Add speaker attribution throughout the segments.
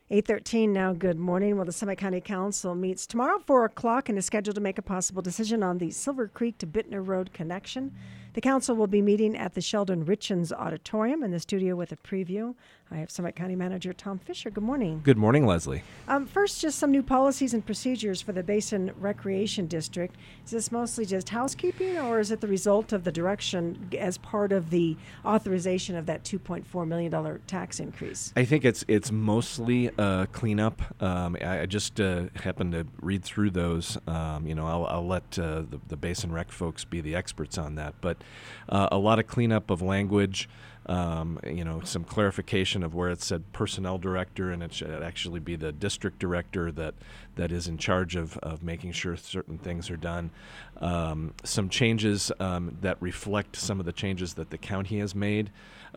Speaker 1: 8:13 now. Good morning. Well, the Summit County Council meets tomorrow at 4 o'clock and is scheduled to make a possible decision on the Silver Creek to Bittner Road connection. The council will be meeting at the Sheldon Richens Auditorium in the studio with a preview. I have Summit County Manager Tom Fisher. Good morning.
Speaker 2: Good morning, Leslie.
Speaker 1: First, just some new policies and procedures for the Basin Recreation District. Is this mostly just housekeeping, or is it the result of the direction as part of the authorization of that $2.4 million tax increase?
Speaker 2: I think it's mostly cleanup. I just happened to read through those. I'll let the Basin Rec folks be the experts on that. But a lot of cleanup of language. Some clarification of where it said personnel director, and it should actually be the district director that is in charge of making sure certain things are done. Some changes that reflect some of the changes that the county has made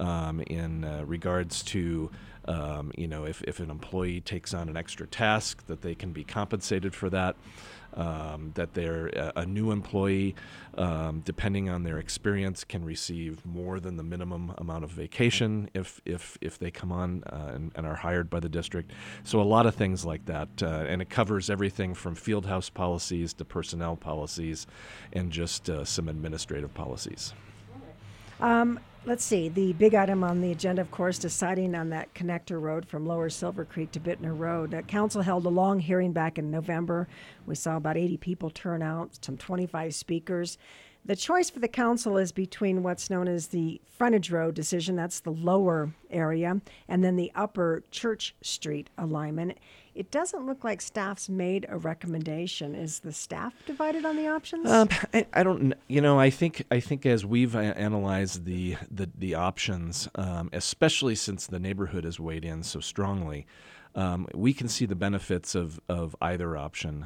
Speaker 2: in regards to if an employee takes on an extra task, that they can be compensated for that. That they're a new employee, depending on their experience, can receive more than the minimum amount of vacation if they come on and are hired by the district. So a lot of things like that, and it covers everything from field house policies to personnel policies, and just some administrative policies.
Speaker 1: Let's see. The big item on the agenda, of course, deciding on that connector road from Lower Silver Creek to Bittner Road. Council held a long hearing back in November. We saw about 80 people turn out, some 25 speakers. The choice for the council is between what's known as the frontage road decision, that's the lower area, and then the upper Church Street alignment. It doesn't look like staff's made a recommendation. Is the staff divided on the options?
Speaker 2: I don't. I think as we've analyzed the options, especially since the neighborhood has weighed in so strongly, we can see the benefits of either option,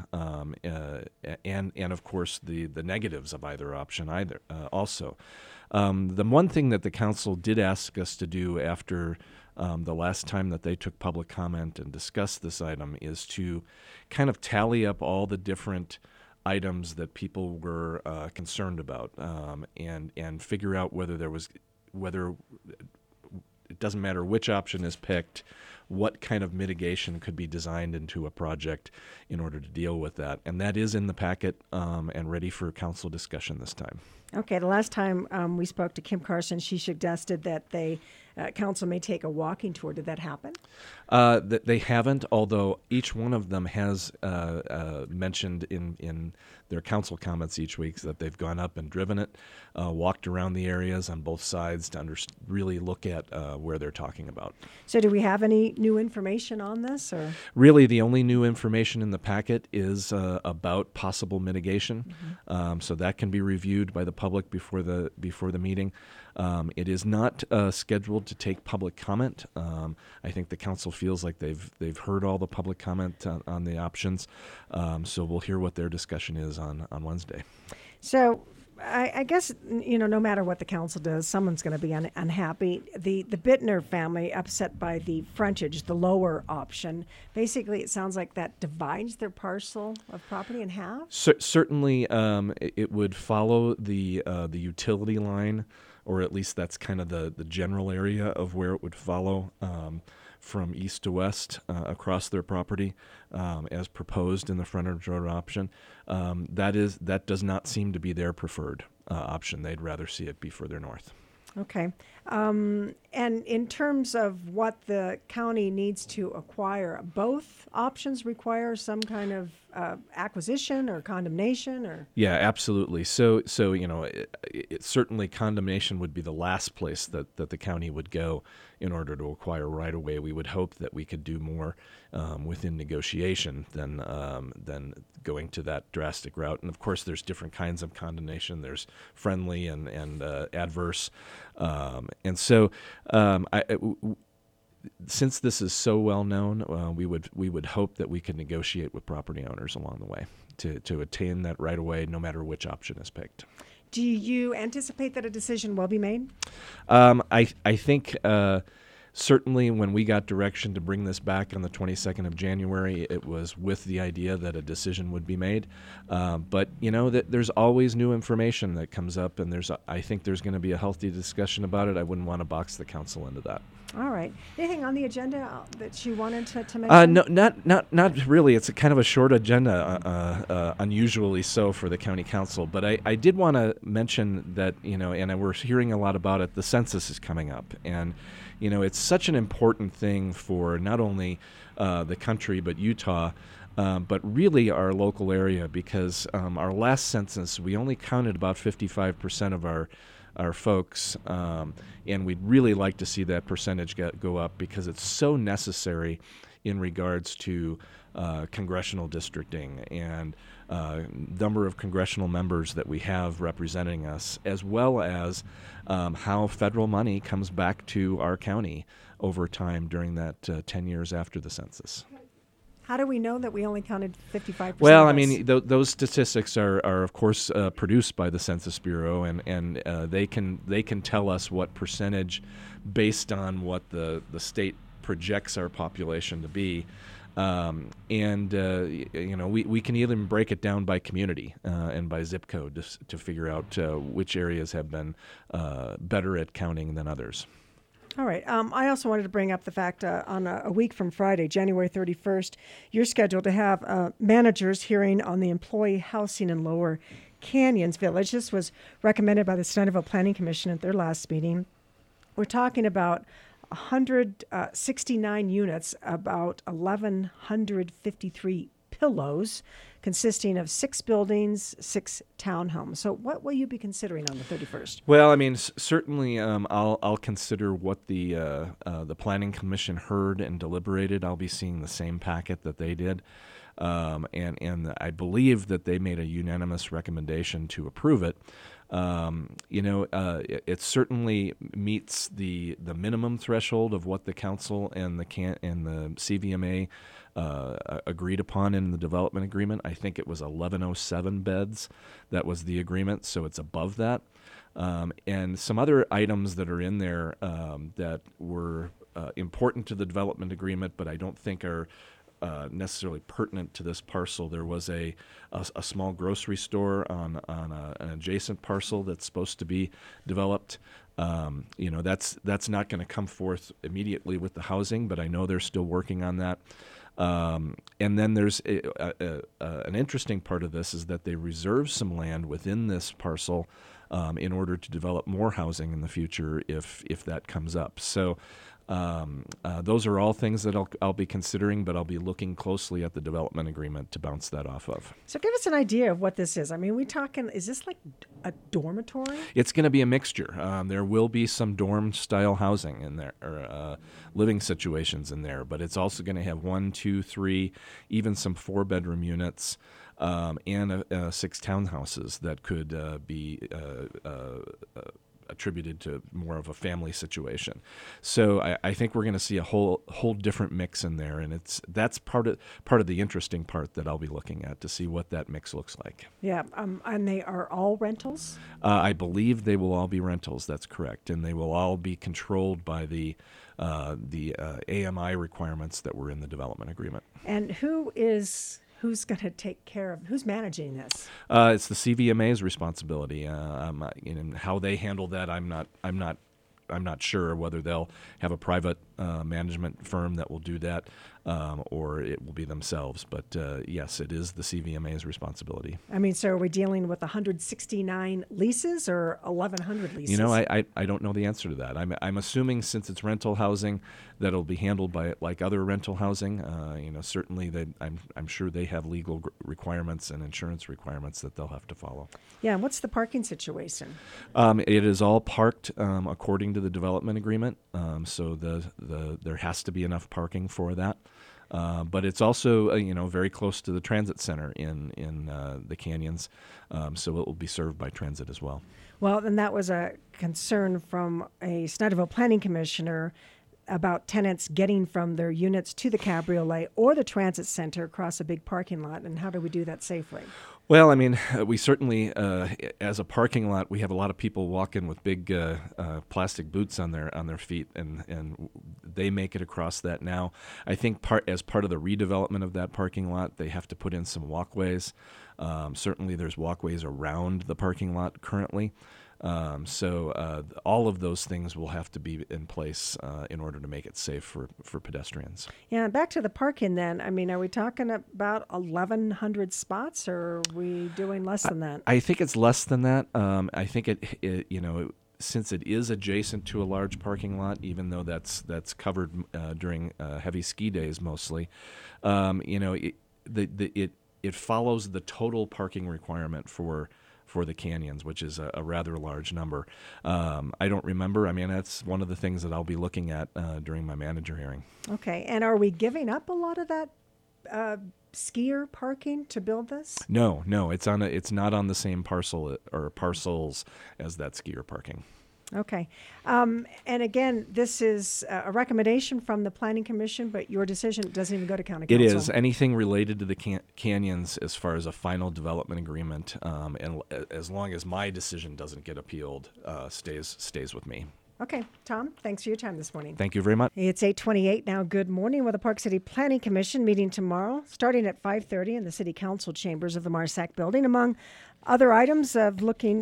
Speaker 2: and of course the negatives of either option also. The one thing that the council did ask us to do after the last time that they took public comment and discussed this item is to kind of tally up all the different items that people were concerned about, and figure out whether it doesn't matter which option is picked, what kind of mitigation could be designed into a project in order to deal with that. And that is in the packet and ready for council discussion this time.
Speaker 1: Okay, the last time we spoke to Kim Carson, she suggested that council may take a walking tour. Did that happen?
Speaker 2: They haven't, although each one of them has mentioned in their council comments each week that they've gone up and driven it, walked around the areas on both sides to really look at where they're talking about.
Speaker 1: So do we have any new information on this? Or?
Speaker 2: Really, the only new information in the packet is about possible mitigation. Mm-hmm. So that can be reviewed by the public before the meeting. It is not scheduled to take public comment. I think the council feels like they've heard all the public comment on the options. So we'll hear what their discussion is on Wednesday.
Speaker 1: So I guess, no matter what the council does, someone's going to be unhappy. The Bittner family upset by the frontage, the lower option. Basically, it sounds like that divides their parcel of property in half?
Speaker 2: Certainly, it would follow the utility line, or at least that's kind of the general area of where it would follow from east to west across their property as proposed in the frontage road option. That does not seem to be their preferred option. They'd rather see it be further north.
Speaker 1: Okay. And in terms of what the county needs to acquire, both options require some kind of acquisition or condemnation, or?
Speaker 2: Yeah, absolutely. So it certainly condemnation would be the last place that the county would go in order to acquire right away. We would hope that we could do more within negotiation than going to that drastic route. And of course, there's different kinds of condemnation. There's friendly and adverse, and so since this is so well known, we would hope that we could negotiate with property owners along the way to attain that right away, no matter which option is picked.
Speaker 1: Do you anticipate that a decision will be made?
Speaker 2: I think certainly when we got direction to bring this back on the 22nd of January, it was with the idea that a decision would be made. But that there's always new information that comes up, and I think there's going to be a healthy discussion about it. I wouldn't want to box the council into that.
Speaker 1: All right. Anything on the agenda that you wanted to mention?
Speaker 2: No, not really. It's a kind of a short agenda, unusually so for the county council. But I did want to mention that, and we're hearing a lot about it. The census is coming up, and it's such an important thing for not only the country but Utah. But really our local area, because our last census, we only counted about 55% of our folks, and we'd really like to see that percentage go up because it's so necessary in regards to congressional districting and number of congressional members that we have representing us, as well as how federal money comes back to our county over time during that 10 years after the census.
Speaker 1: How do we know that we only counted 55%?
Speaker 2: Well,
Speaker 1: of
Speaker 2: I
Speaker 1: us?
Speaker 2: mean, those statistics are of course produced by the Census Bureau, and they can tell us what percentage, based on what the state projects our population to be, and we can even break it down by community and by zip code to figure out which areas have been better at counting than others.
Speaker 1: All right. I also wanted to bring up the fact on a week from Friday, January 31st, you're scheduled to have a managers hearing on the employee housing in Lower Canyons Village. This was recommended by the Snyderville Planning Commission at their last meeting. We're talking about 169 units, about 1,153 pillows, consisting of 6 buildings, 6 townhomes. So what will you be considering on the 31st?
Speaker 2: Well, I mean, certainly I'll consider what the Planning Commission heard and deliberated. I'll be seeing the same packet that they did. And I believe that they made a unanimous recommendation to approve it. It certainly meets the minimum threshold of what the council and the CVMA agreed upon in the development agreement. I think it was 1107 beds. That was the agreement, so it's above that. And some other items that are in there that were important to the development agreement, but I don't think are necessarily pertinent to this parcel. There was a small grocery store on an adjacent parcel that's supposed to be developed. That's not going to come forth immediately with the housing, but I know they're still working on that. And then there's an interesting part of this is that they reserve some land within this parcel in order to develop more housing in the future if that comes up. So those are all things that I'll be considering, but I'll be looking closely at the development agreement to bounce that off of.
Speaker 1: So give us an idea of what this is. I mean, is this like a dormitory?
Speaker 2: It's going to be a mixture. There will be some dorm-style housing in there, or living situations in there, but it's also going to have 1, 2, 3, even some 4-bedroom units, and 6 townhouses that could be attributed to more of a family situation. So I think we're going to see a whole different mix in there, and that's part of the interesting part that I'll be looking at to see what that mix looks like.
Speaker 1: Yeah, and they are all rentals?
Speaker 2: I believe they will all be rentals. That's correct, and they will all be controlled by the AMI requirements that were in the development agreement.
Speaker 1: And who's going to take care of, who's managing this?
Speaker 2: It's the CVMA's responsibility. How they handle that, I'm not sure whether they'll have a private management firm that will do that, or it will be themselves. But yes, it is the CVMA's responsibility.
Speaker 1: I mean, so are we dealing with 169 leases or 1,100 leases?
Speaker 2: I don't know the answer to that. I'm assuming since it's rental housing that it'll be handled by like other rental housing. Certainly I'm sure they have legal requirements and insurance requirements that they'll have to follow.
Speaker 1: Yeah, and what's the parking situation?
Speaker 2: It is all parked according to the development agreement. So there has to be enough parking for that. But it's also very close to the transit center in the canyons, so it will be served by transit as well.
Speaker 1: Well, and that was a concern from a Snyderville Planning Commissioner about tenants getting from their units to the cabriolet or the transit center across a big parking lot, and how do we do that safely?
Speaker 2: Well, I mean, we certainly, as a parking lot, we have a lot of people walk in with big plastic boots on their feet, and they make it across that now. I think as part of the redevelopment of that parking lot, they have to put in some walkways. Certainly, there's walkways around the parking lot currently. All of those things will have to be in place in order to make it safe for pedestrians.
Speaker 1: Yeah, back to the parking then. I mean, are we talking about 1,100 spots, or are we doing less than that?
Speaker 2: I think it's less than that. I think since it is adjacent to a large parking lot, even though that's covered during heavy ski days mostly, it follows the total parking requirement for the canyons, which is a rather large number. I don't remember. I mean, that's one of the things that I'll be looking at during my manager hearing.
Speaker 1: Okay, and are we giving up a lot of that skier parking to build this?
Speaker 2: No, it's not on the same parcel or parcels as that skier parking.
Speaker 1: Okay. And again, this is a recommendation from the Planning Commission, but your decision doesn't even go to County Council.
Speaker 2: It is. Anything related to the canyons as far as a final development agreement, and as long as my decision doesn't get appealed, stays with me.
Speaker 1: Okay, Tom, thanks for your time this morning.
Speaker 2: Thank you very much.
Speaker 1: It's 8:28 now. Good morning. With the Park City Planning Commission meeting tomorrow, starting at 5:30 in the City Council chambers of the Marsack Building. Among other items of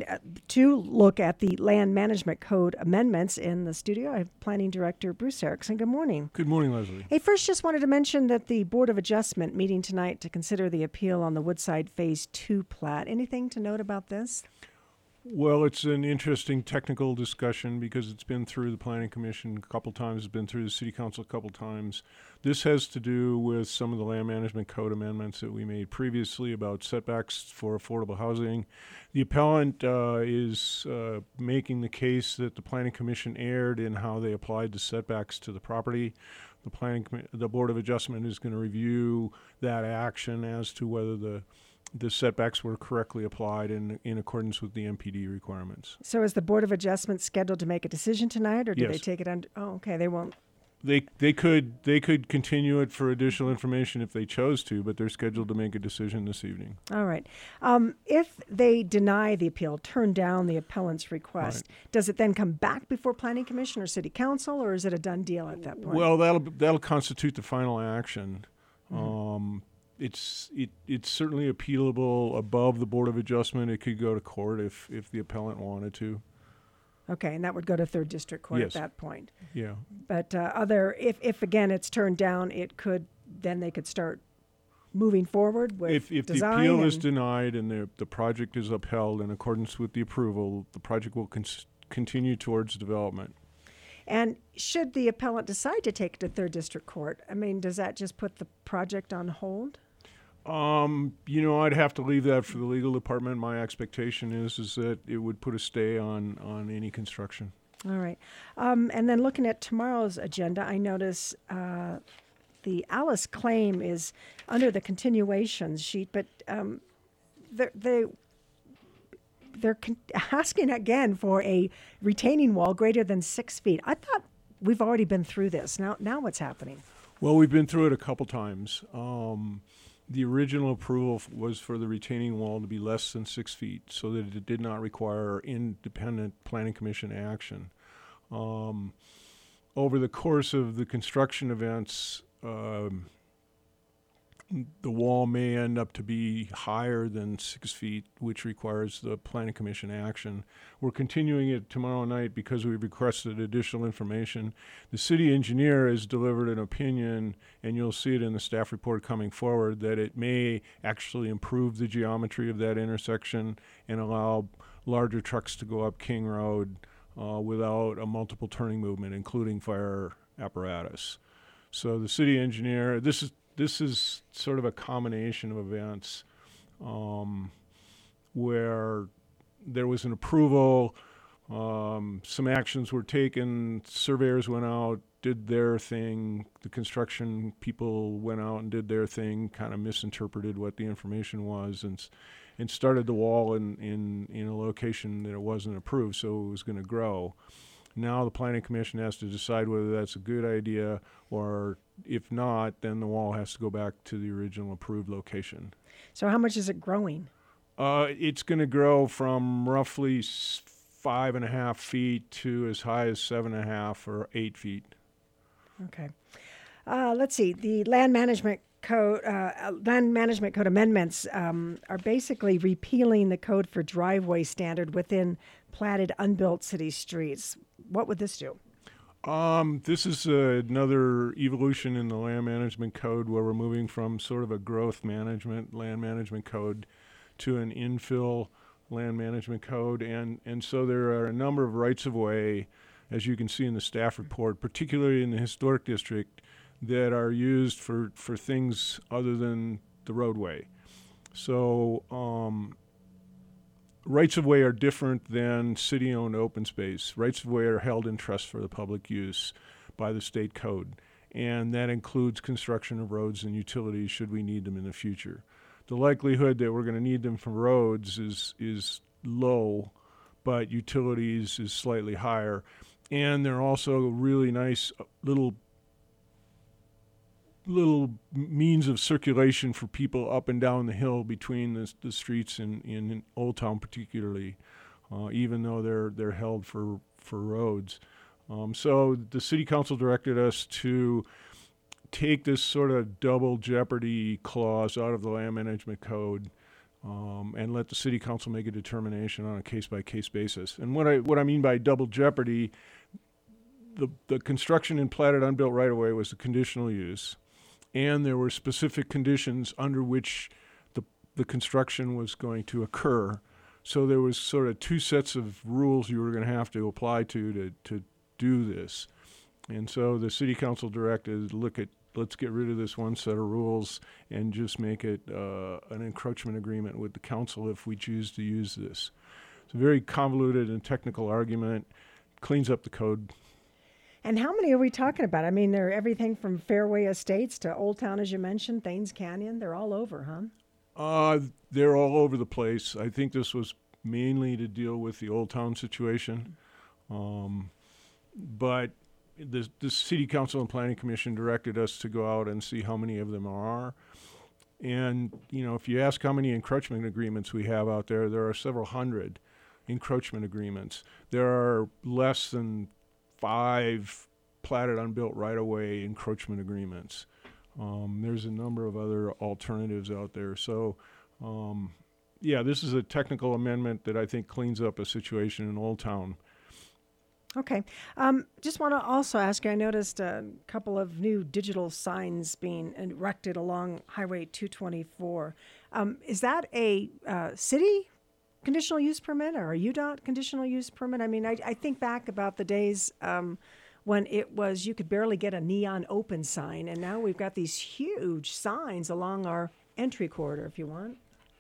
Speaker 1: to look at the Land Management Code amendments in the studio, I have Planning Director Bruce Erickson. Good morning.
Speaker 3: Good morning, Leslie.
Speaker 1: Hey, first just wanted to mention that the Board of Adjustment meeting tonight to consider the appeal on the Woodside Phase 2 plat. Anything to note about this?
Speaker 3: Well, it's an interesting technical discussion because it's been through the Planning Commission a couple times, it's been through the City Council a couple times. This has to do with some of the Land Management Code amendments that we made previously about setbacks for affordable housing. The appellant is making the case that the Planning Commission erred in how they applied the setbacks to the property. The Board of Adjustment is going to review that action as to whether the setbacks were correctly applied in accordance with the MPD requirements.
Speaker 1: So is the Board of Adjustment scheduled to make a decision tonight, or do they
Speaker 3: Yes.
Speaker 1: take it under? Oh, okay, they won't.
Speaker 3: They could continue it for additional information if they chose to, but they're scheduled to make a decision this evening.
Speaker 1: All right. If they deny the appeal, turn down the appellant's request, does it then come back before Planning Commission or City Council, or is it a done deal at that point?
Speaker 3: Well, that'll constitute the final action.
Speaker 1: Mm-hmm.
Speaker 3: It's certainly appealable above the Board of Adjustment. It could go to court if the appellant wanted to.
Speaker 1: Okay, and that would go to Third District Court
Speaker 3: Yes.
Speaker 1: at that point.
Speaker 3: Yeah.
Speaker 1: But if again it's turned down, then they could start moving forward with
Speaker 3: If the
Speaker 1: design.
Speaker 3: appeal is denied and the project is upheld in accordance with the approval, the project will continue towards development.
Speaker 1: And should the appellant decide to take it to Third District Court, I mean, does that just put the project on hold?
Speaker 3: I'd have to leave that for the legal department. My expectation is that it would put a stay on any construction.
Speaker 1: All right. And then looking at tomorrow's agenda, I notice the Alice claim is under the continuations sheet, but they're asking again for a retaining wall greater than 6 feet. I thought we've already been through this. Now what's happening?
Speaker 3: Well, we've been through it a couple times. The original approval was for the retaining wall to be less than 6 feet so that it did not require independent Planning Commission action. Over the course of the construction events, the wall may end up to be higher than 6 feet, which requires the Planning Commission action. We're continuing it tomorrow night because we've requested additional information. The city engineer has delivered an opinion, and you'll see it in the staff report coming forward, that it may actually improve the geometry of that intersection and allow larger trucks to go up King Road without a multiple turning movement, including fire apparatus. So the city engineer, this is sort of a combination of events where there was an approval, some actions were taken, surveyors went out, did their thing, the construction people went out and did their thing, kind of misinterpreted what the information was, and started the wall in a location that it wasn't approved, so it was going to grow. Now the Planning Commission has to decide whether that's a good idea, or if not, then the wall has to go back to the original approved location.
Speaker 1: So how much is it growing?
Speaker 3: It's going to grow from roughly 5.5 feet to as high as 7.5 or 8 feet.
Speaker 1: Okay. Let's see. The Land Management land management code amendments are basically repealing the code for driveway standard within platted unbuilt city streets. What would this do?
Speaker 3: This is another evolution in the land management code where we're moving from sort of a growth management land management code to an infill land management code. And so there are a number of rights of way, as you can see in the staff report, particularly in the historic district, that are used for things other than the roadway. So rights of way are different than city-owned open space. Rights of way are held in trust for the public use by the state code, and that includes construction of roads and utilities should we need them in the future. The likelihood that we're going to need them for roads is low, but utilities is slightly higher. And they're also really nice little means of circulation for people up and down the hill between the streets in Old Town particularly, even though they're held for roads. So the city council directed us to take this sort of double jeopardy clause out of the land management code and let the city council make a determination on a case-by-case basis. And what I mean by double jeopardy, the construction in platted unbuilt right-of-way was a conditional use, and there were specific conditions under which the construction was going to occur. So there was sort of two sets of rules you were going to have to apply to do this. And so the city council directed, let's get rid of this one set of rules and just make it an encroachment agreement with the council if we choose to use this. It's a very convoluted and technical argument, cleans up the code.
Speaker 1: And how many are we talking about? I mean, they're everything from Fairway Estates to Old Town, as you mentioned, Thames Canyon. They're all over, huh?
Speaker 3: They're all over the place. I think this was mainly to deal with the Old Town situation. But the City Council and Planning Commission directed us to go out and see how many of them are. And, if you ask how many encroachment agreements we have out there, there are several hundred encroachment agreements. There are less than 5 platted unbuilt right-of-way encroachment agreements. There's a number of other alternatives out there. So, this is a technical amendment that I think cleans up a situation in Old Town.
Speaker 1: Okay. Just want to also ask you, I noticed a couple of new digital signs being erected along Highway 224. Is that a city conditional use permit or a UDOT conditional use permit? I mean, I think back about the days when it was you could barely get a neon open sign, and now we've got these huge signs along our entry corridor, if you want.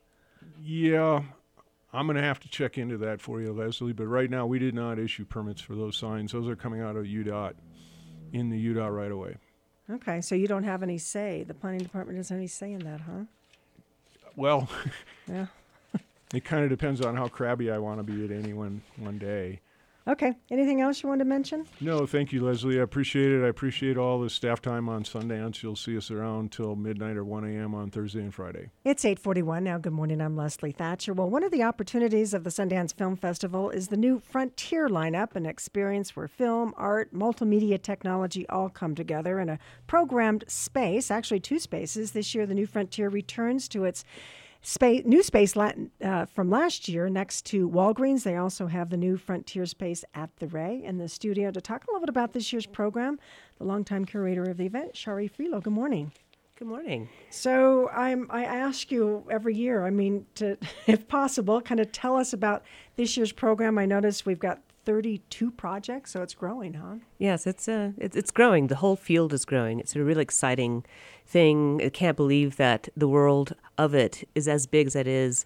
Speaker 3: Yeah, I'm going to have to check into that for you, Leslie, but right now we did not issue permits for those signs. Those are coming out of UDOT, in the UDOT right-of-way. Okay,
Speaker 1: so you don't have any say. The planning department doesn't have any say in that, huh?
Speaker 3: Well,
Speaker 1: yeah.
Speaker 3: It kind of depends on how crabby I want to be at any one day.
Speaker 1: Okay. Anything else you want to mention?
Speaker 3: No, thank you, Leslie. I appreciate it. I appreciate all the staff time on Sundance. You'll see us around till midnight or 1 a.m. on Thursday and Friday.
Speaker 1: It's 8:41 now. Good morning. I'm Leslie Thatcher. Well, one of the opportunities of the Sundance Film Festival is the new Frontier lineup, an experience where film, art, multimedia technology all come together in a programmed space, actually 2 spaces. This year, the new Frontier returns to its new space from last year next to Walgreens. They also have the new Frontier space at the Ray in the studio. To talk a little bit about this year's program, the longtime curator of the event, Shari Freelo. Good morning.
Speaker 4: Good morning.
Speaker 1: So I ask you every year, to, if possible, kind of tell us about this year's program. I noticed we've got 32 projects, so it's growing, huh?
Speaker 4: Yes, it's growing. The whole field is growing. It's a really exciting thing. I can't believe that the world of it is as big as it is.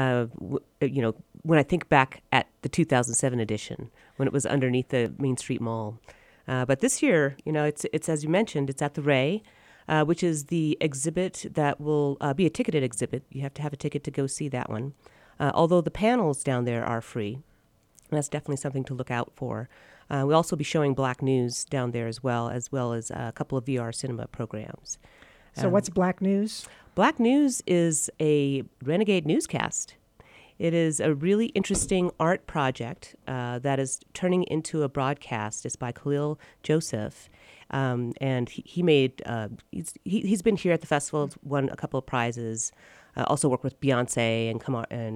Speaker 4: When I think back at the 2007 edition, when it was underneath the Main Street Mall. But this year, it's as you mentioned, it's at the Ray, which is the exhibit that will be a ticketed exhibit. You have to have a ticket to go see that one. Although the panels down there are free. That's definitely something to look out for. We'll also be showing Black News down there as well as a couple of VR cinema programs.
Speaker 1: So what's Black News?
Speaker 4: Black News is a renegade newscast. It is a really interesting art project that is turning into a broadcast. It's by Khalil Joseph. And he made, he's been here at the festival, won a couple of prizes, also worked with Beyonce and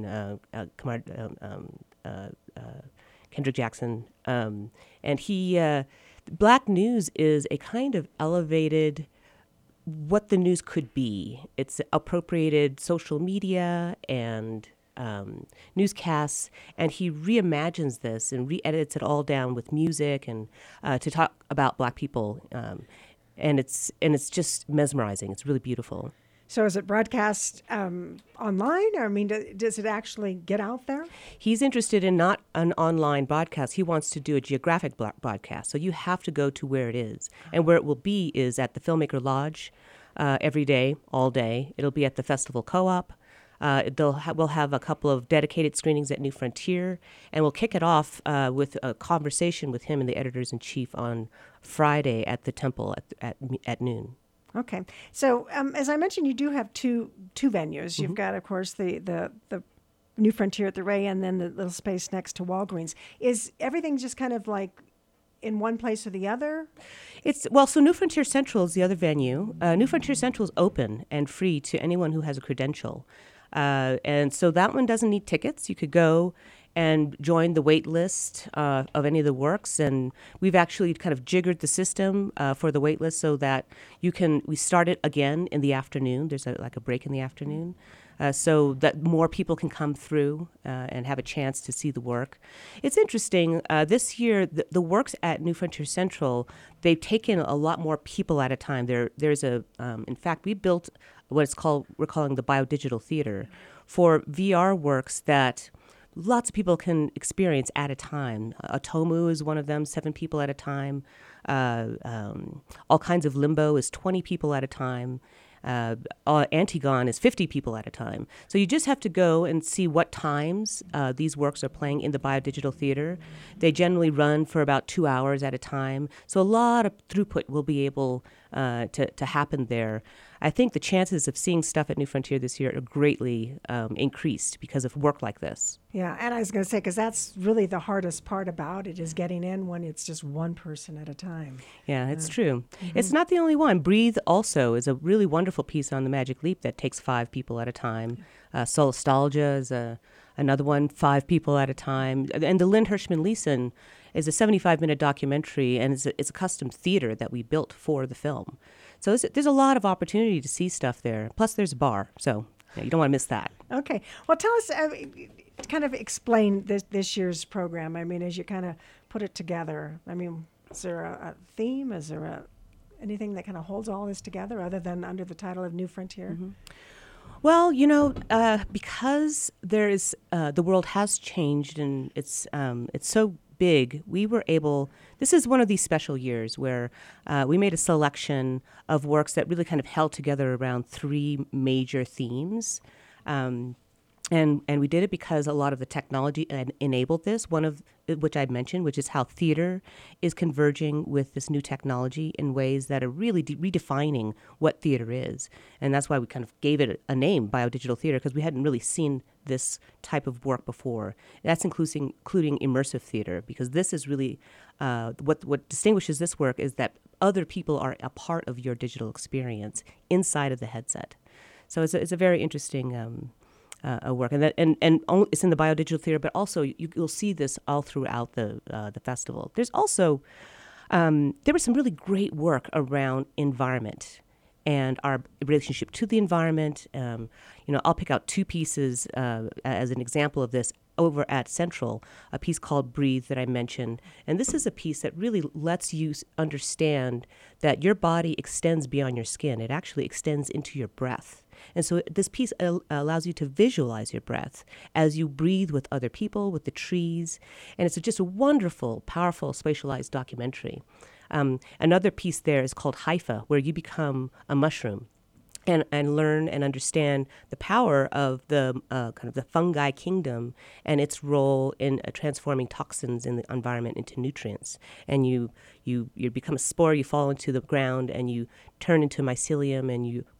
Speaker 4: Kendrick Jackson. And Black News is a kind of elevated what the news could be. It's appropriated social media and newscasts, and he reimagines this and re-edits it all down with music and to talk about Black people, and it's just mesmerizing. It's really beautiful.
Speaker 1: So is it broadcast online, or does it actually get out there?
Speaker 4: He's interested in not an online broadcast. He wants to do a geographic broadcast. So you have to go to where it is, and where it will be is at the Filmmaker Lodge every day, all day. It'll be at the Festival Co-op. We'll have a couple of dedicated screenings at New Frontier, and we'll kick it off with a conversation with him and the editors-in-chief on Friday at the Temple at noon.
Speaker 1: Okay. So as I mentioned, you do have two venues. You've got, of course, the New Frontier at the Ray, and then the little space next to Walgreens. Is everything just kind of like in one place or the other?
Speaker 4: So New Frontier Central is the other venue. New Frontier Central is open and free to anyone who has a credential. And so that one doesn't need tickets. You could go and join the wait list of any of the works. And we've actually kind of jiggered the system for the wait list so that we start it again in the afternoon. There's a break in the afternoon. So that more people can come through and have a chance to see the work. It's interesting. This year, the works at New Frontier Central, they've taken a lot more people at a time. In fact, we built we're calling the biodigital theater for VR works that lots of people can experience at a time. Atomu is one of them, 7 people at a time. All Kinds of Limbo is 20 people at a time. Antigone is 50 people at a time. So you just have to go and see what times these works are playing in the biodigital theater. They generally run for about 2 hours at a time. So a lot of throughput will be able to happen there. I think the chances of seeing stuff at New Frontier this year are greatly increased because of work like this.
Speaker 1: Yeah, and I was going to say, because that's really the hardest part about it, is getting in when it's just one person at a time.
Speaker 4: Yeah, it's true. Mm-hmm. It's not the only one. Breathe also is a really wonderful piece on the Magic Leap that takes 5 people at a time. Solastalgia is another one, 5 people at a time. And the Lynn Hirschman Leeson is a 75-minute documentary, and it's a custom theater that we built for the film. So there's a lot of opportunity to see stuff there. Plus, there's a bar, so you don't want to miss that.
Speaker 1: Okay. Well, tell us, kind of explain this year's program. As you kind of put it together, is there a theme? Is there anything that kind of holds all this together other than under the title of New Frontier?
Speaker 4: Mm-hmm. Well, because there is the world has changed and it's so big, we were able. This is one of these special years where we made a selection of works that really kind of held together around 3 major themes. And we did it because a lot of the technology enabled this, one of which I mentioned, which is how theater is converging with this new technology in ways that are really redefining what theater is. And that's why we kind of gave it a name, biodigital theater, because we hadn't really seen this type of work before. That's including immersive theater, because this is really what distinguishes this work is that other people are a part of your digital experience inside of the headset. So it's a very interesting work, and it's in the biodigital theater, but also you'll see this all throughout the festival. There's also there was some really great work around environment and our relationship to the environment. I'll pick out 2 pieces as an example of this. Over at Central, a piece called Breathe that I mentioned. And this is a piece that really lets you understand that your body extends beyond your skin. It actually extends into your breath. And so this piece allows you to visualize your breath as you breathe with other people, with the trees. And it's just a wonderful, powerful, spatialized documentary. Another piece there is called Haifa, where you become a mushroom. And learn and understand the power of the kind of the fungi kingdom and its role in transforming toxins in the environment into nutrients. And you become a spore, you fall into the ground, and you turn into mycelium, and you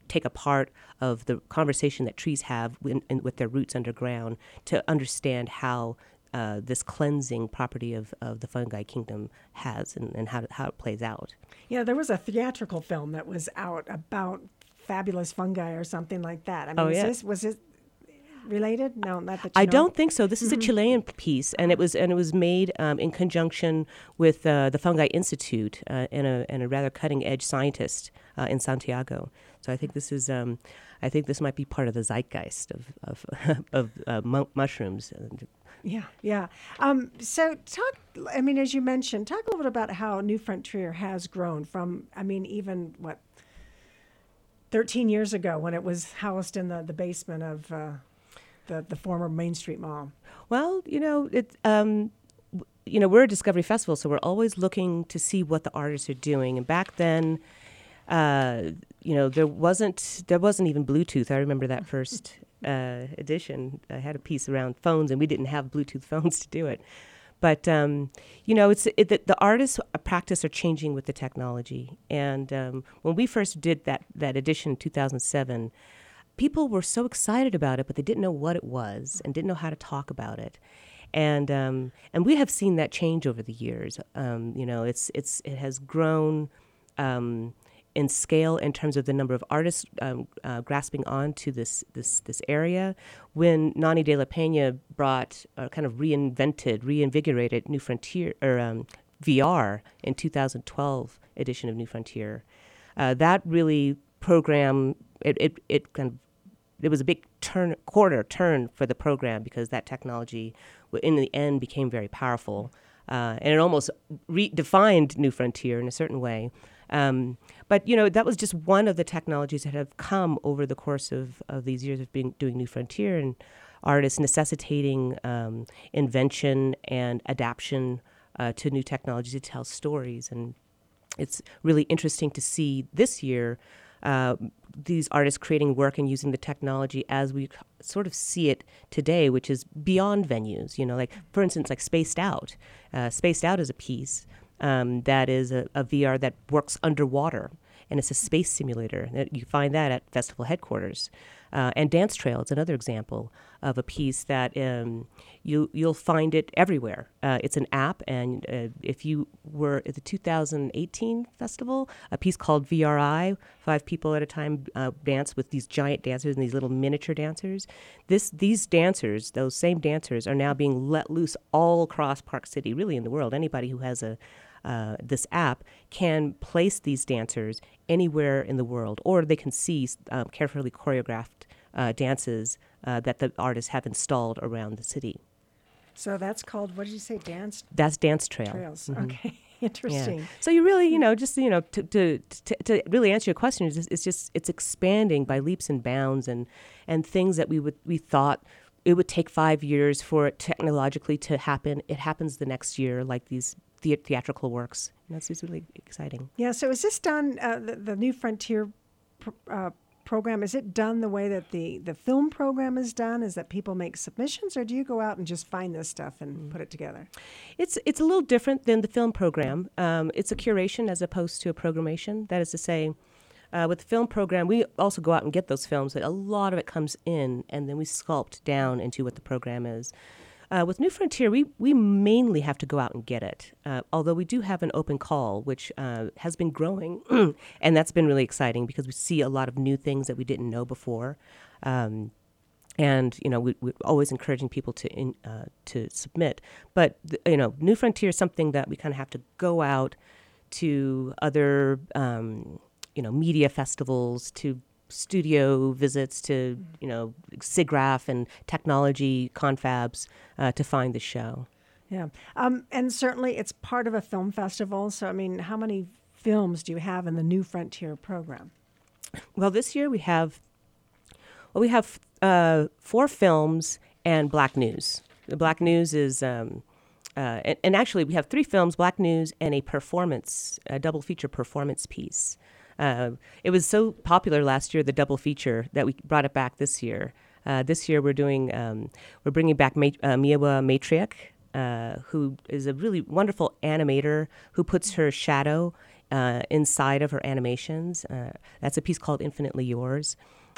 Speaker 4: take a part of the conversation that trees have with their roots underground to understand how this cleansing property of the fungi kingdom has and how it plays out.
Speaker 1: Yeah, there was a theatrical film that was out about fabulous fungi or something like that. I mean, was it related? No, not that you
Speaker 4: I
Speaker 1: know.
Speaker 4: don't think so. This is a Chilean piece, and it was made in conjunction with the Fungi Institute and a rather cutting edge scientist in Santiago. So I think this might be part of the zeitgeist of mushrooms.
Speaker 1: Yeah. So talk, I mean, as you mentioned, talk a little bit about how New Frontier has grown from, I mean, even 13 years ago when it was housed in the basement of the former Main Street Mall.
Speaker 4: Well, we're a Discovery Festival, so we're always looking to see what the artists are doing. And back then, there wasn't even Bluetooth. I remember that first edition. I had a piece around phones, and we didn't have Bluetooth phones to do it. But the artists' practice are changing with the technology. And when we first did that edition in 2007, people were so excited about it, but they didn't know what it was and didn't know how to talk about it. And we have seen that change over the years. It has grown in scale in terms of the number of artists grasping on to this area. When Nani de la Peña brought reinvigorated New Frontier or VR in 2012 edition of New Frontier, that really program it was a big quarter turn for the program because that technology in the end became very powerful. And it almost redefined New Frontier in a certain way. But that was just one of the technologies that have come over the course of these years of doing New Frontier, and artists necessitating invention and adaptation to new technologies to tell stories. And it's really interesting to see this year these artists creating work and using the technology as we sort of see it today, which is beyond venues. Like, for instance, like Spaced Out. Spaced Out is a piece that is a VR that works underwater, and it's a space simulator. You find that at festival headquarters. And Dance Trail is another example of a piece that you'll find it everywhere. It's an app, and if you were at the 2018 festival, a piece called VRI, 5 people at a time dance with these giant dancers and these little miniature dancers. These dancers, those same dancers, are now being let loose all across Park City, really in the world. Anybody who has this app can place these dancers anywhere in the world, or they can see carefully choreographed dances that the artists have installed around the city.
Speaker 1: So that's called, what did you say, Dance?
Speaker 4: That's Dance Trail.
Speaker 1: Trails.
Speaker 4: Mm-hmm.
Speaker 1: Okay, interesting.
Speaker 4: Yeah. So you really, to really answer your question, it's expanding by leaps and bounds, and things that we thought it would take 5 years for it technologically to happen. It happens the next year, like these theatrical works. And that's just really exciting.
Speaker 1: Yeah. So is this done, the New Frontier program, is it done the way that the film program is done? Is that people make submissions, or do you go out and just find this stuff and put it together? It's
Speaker 4: a little different than the film program. It's a curation as opposed to a programmation. That is to say, with the film program, we also go out and get those films, but a lot of it comes in, and then we sculpt down into what the program is. With New Frontier, we mainly have to go out and get it, although we do have an open call, which has been growing, and that's been really exciting because we see a lot of new things that we didn't know before. And we're always encouraging people to submit. But New Frontier is something that we kind of have to go out to other media festivals, to studio visits, to SIGGRAPH and technology confabs to find the show.
Speaker 1: Yeah, and certainly it's part of a film festival. So I mean, how many films do you have in the New Frontier program?
Speaker 4: Well, this year we have 4 films and Black News. The Black News is and actually we have 3 films, Black News, and a double feature performance piece. It was so popular last year, the double feature, that we brought it back this year. This year we're bringing back Miwa Matriarch, who is a really wonderful animator who puts her shadow inside of her animations. That's a piece called Infinitely Yours.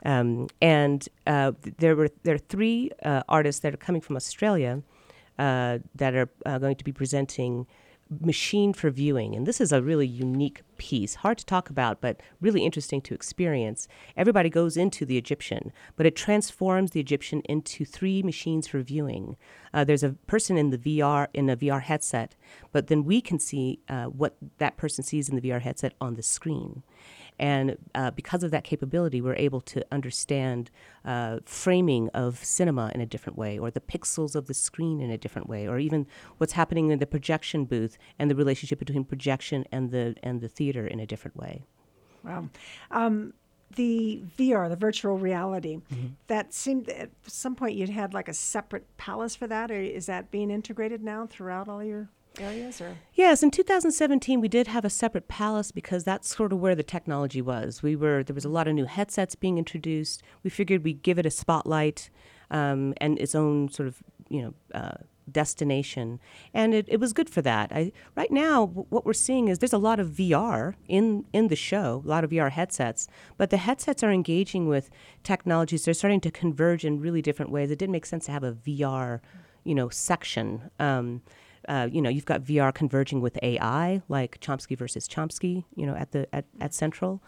Speaker 4: There are three artists that are coming from Australia that are going to be presenting Machine for Viewing. And this is a really unique piece, hard to talk about, but really interesting to experience. Everybody goes into the Egyptian, but it transforms the Egyptian into three machines for viewing. There's a person in a VR headset, but then we can see what that person sees in the VR headset on the screen. And because of that capability, we're able to understand framing of cinema in a different way, or the pixels of the screen in a different way, or even what's happening in the projection booth and the relationship between projection and the theater in a different way.
Speaker 1: Wow. The VR, the virtual reality, that seemed at some point you'd had like a separate palace for that, or is that being integrated now throughout all your areas? Or?
Speaker 4: Yes, in 2017 we did have a separate palace because that's sort of where the technology was. There was a lot of new headsets being introduced. We figured we'd give it a spotlight and its own sort of destination, and it was good for that. Right now what we're seeing is there's a lot of VR in the show, a lot of VR headsets, but the headsets are engaging with technologies. They're starting to converge in really different ways. It didn't make sense to have a VR section. You've got VR converging with AI, like Chomsky versus Chomsky, at Central.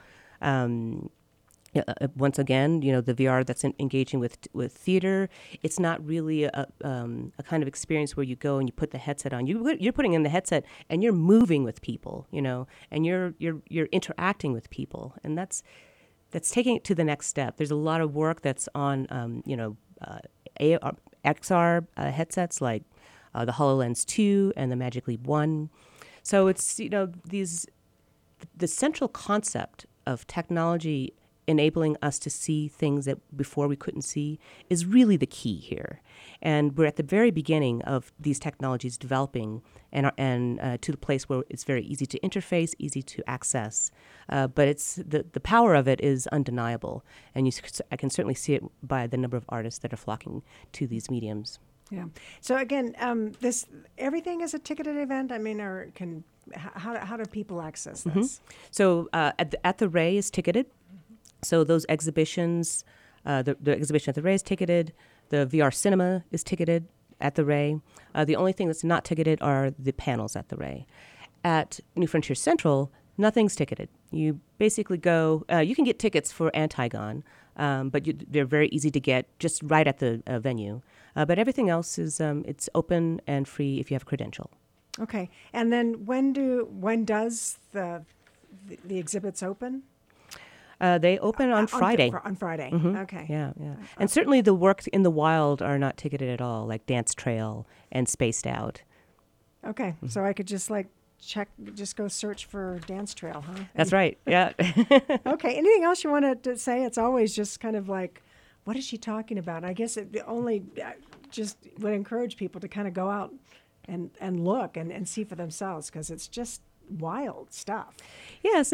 Speaker 4: Once again, the VR that's engaging with theater. It's not really a kind of experience where you go and you put the headset on. You're putting in the headset and you're moving with people, and you're interacting with people, and that's taking it to the next step. There's a lot of work that's on XR headsets like the HoloLens 2 and the Magic Leap 1. So it's, the central concept of technology enabling us to see things that before we couldn't see is really the key here. And we're at the very beginning of these technologies developing and to the place where it's very easy to interface, easy to access. But it's the power of it is undeniable. And I can certainly see it by the number of artists that are flocking to these mediums.
Speaker 1: Yeah. So again, this everything is a ticketed event. I mean, how do people access this?
Speaker 4: So at the Ray is ticketed. So those exhibitions, the exhibition at the Ray is ticketed. The VR cinema is ticketed at the Ray. The only thing that's not ticketed are the panels at the Ray. At New Frontier Central, nothing's ticketed. You basically go. You can get tickets for Antigone, but they're very easy to get just right at the venue. But everything else is it's open and free if you have a credential.
Speaker 1: Okay. And then when does the exhibits open?
Speaker 4: They open on Friday.
Speaker 1: On Friday.
Speaker 4: Mm-hmm.
Speaker 1: Okay.
Speaker 4: Yeah. And certainly the works in the wild are not ticketed at all, like Dance Trail and Spaced Out.
Speaker 1: Okay. So I could just just go search for Dance Trail, huh?
Speaker 4: That's right. Yeah.
Speaker 1: Okay. Anything else you wanted to say? It's always just kind of like, what is she talking about? I guess it only just would encourage people to kind of go out and look and see for themselves, because it's just wild stuff.
Speaker 4: Yes,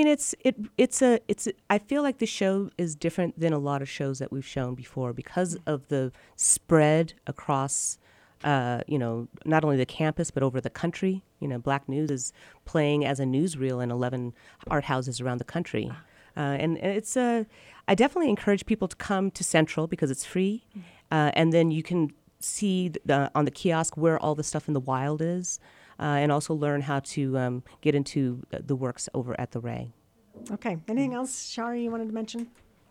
Speaker 4: I feel like the show is different than a lot of shows that we've shown before because of the spread across not only the campus but over the country. Black News is playing as a newsreel in 11 art houses around the country. And it's I definitely encourage people to come to Central because it's free, and then you can see on the kiosk where all the stuff in the wild is. And also learn how to get into the works over at the Ray.
Speaker 1: Okay. Anything else, Shari, you wanted to mention?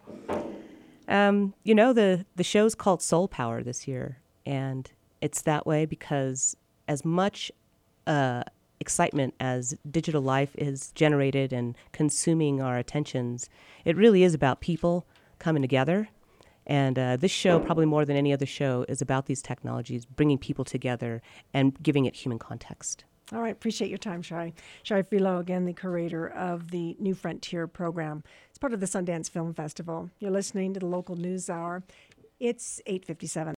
Speaker 4: The show's called Soul Power this year, and it's that way because as much excitement as digital life is generated and consuming our attentions, it really is about people coming together. And this show, probably more than any other show, is about these technologies, bringing people together and giving it human context.
Speaker 1: All right. Appreciate your time, Shari. Shari Filo, again, the curator of the New Frontier program. It's part of the Sundance Film Festival. You're listening to the Local News Hour. It's 8:57.